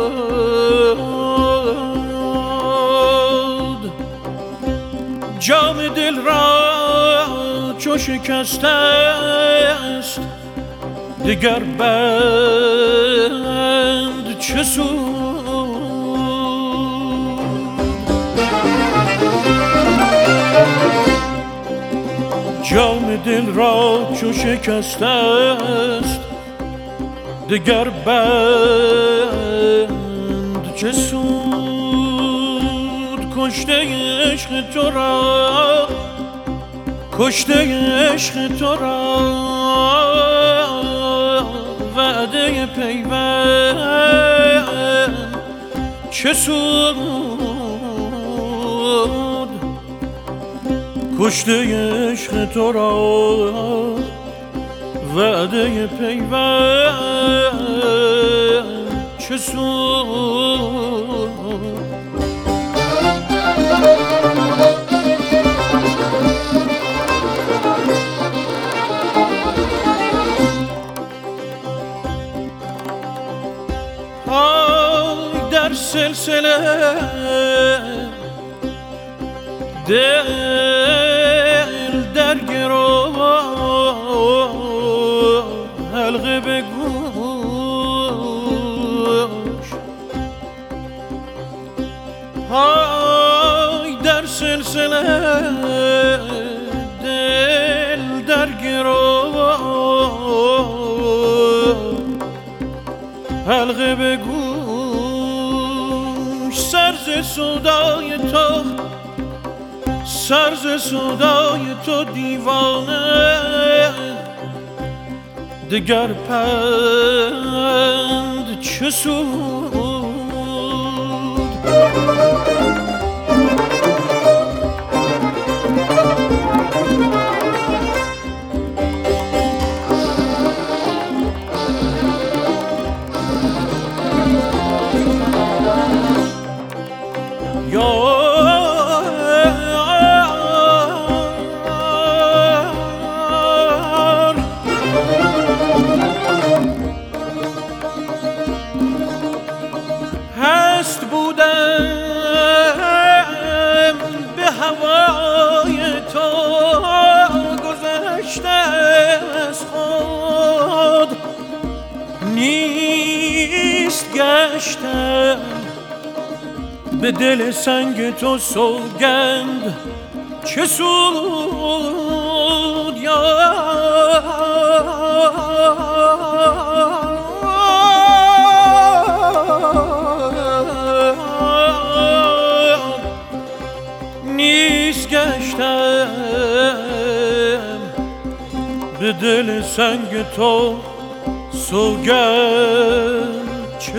جام دل را چو شکسته است دگر بند چه سود. جام دل را چو شکسته است دگر بند چه سود. کشته عشق تو را، کشته عشق تو را وعده پیوند چه سود. کشته عشق تو را وعده پیوند چه سود. در سلسله دل در گرو حلقه به گوش، های در سلسله دل در گرو حلقه به گوش. سرز سودای تو، سرز سودای تو دیوانه دگر پند چه سود. هست بودم به هوای تو گذشته از خود، نیست گشتم به دل سنگ تو سوگند چه سود. نیست گشتم به دل سنگ تو سوگند چه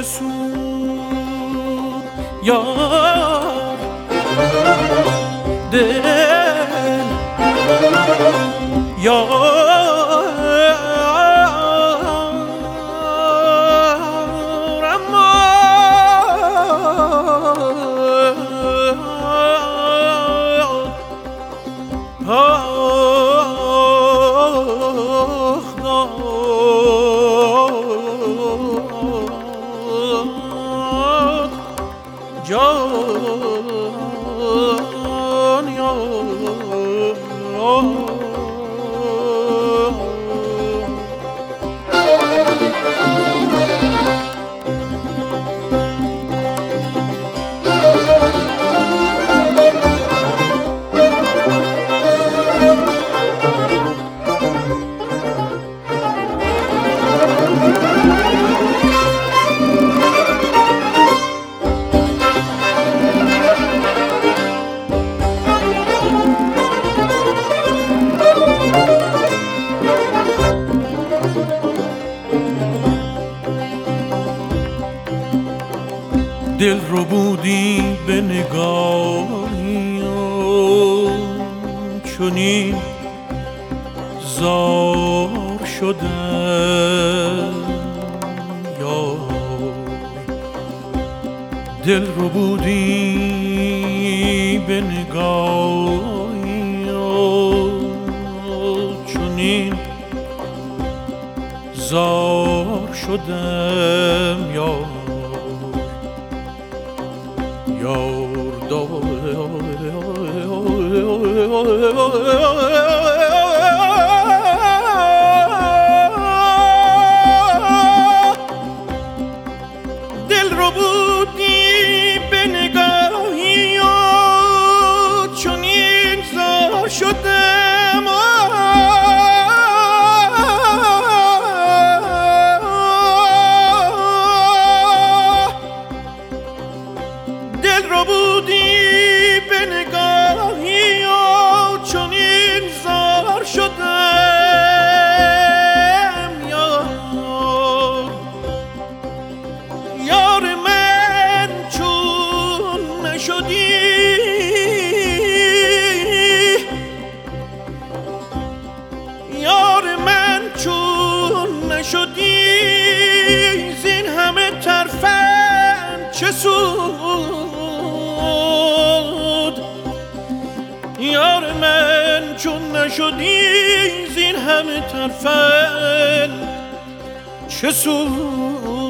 سود. یار دل یار اما جان دل رو بودی به نگاهی چنین زار شدم. یا دل رو بودی به نگاهی چنین زار شدم. یا یار دل رو بودی به نگاهی و چنین زار شدم دل رو بودی به نگاهی و چنین زار شدم یار من چون نشدی یار من چون نشدی زین همه طرفم چه سود یار من چون نشدی زین همه طرفم چه سود